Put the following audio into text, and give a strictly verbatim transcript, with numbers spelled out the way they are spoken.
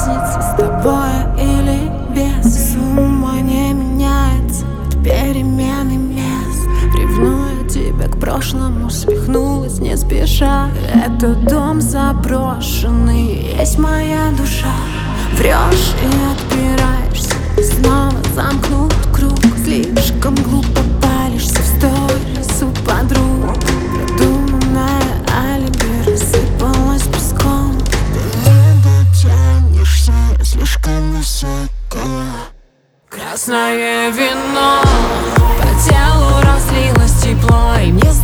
разницы, с тобой или без. Сумма не меняется от перемены мест. Ревную тебя к прошлому, свихнулась не спеша. Это дом заброшенный, есть моя душа. Врешь и отпираешься, снова замкнут круг. Слишком глупо палишься в сторис у подруг. Продуманное алиби рассыпалось песком. Ты не дотянешься, я слишком высоко. Красное вино по телу разлилось тепло, и мне